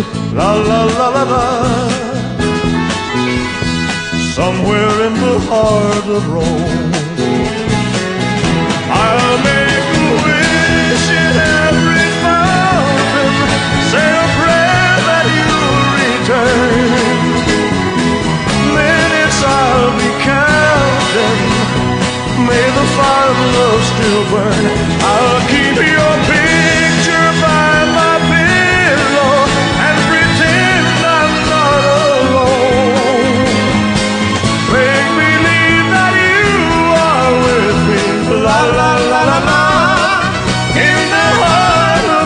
la la la la la. Somewhere in the heart of Rome, I'll make a wish in every fountain, say a prayer that you'll return. Minutes I'll be counting, may the fire of love still burn. I'll keep your picture by my pillow and pretend I'm not alone. Make believe that you are with me, la la la la la, in the heart of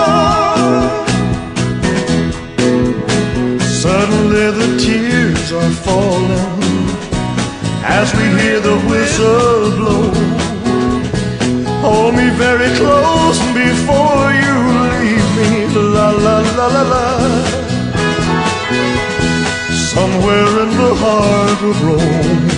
Rome. Suddenly the tears are falling as we hear the whistle blow. Hold me very close before you leave me, la la la la la. Somewhere in the heart of Rome,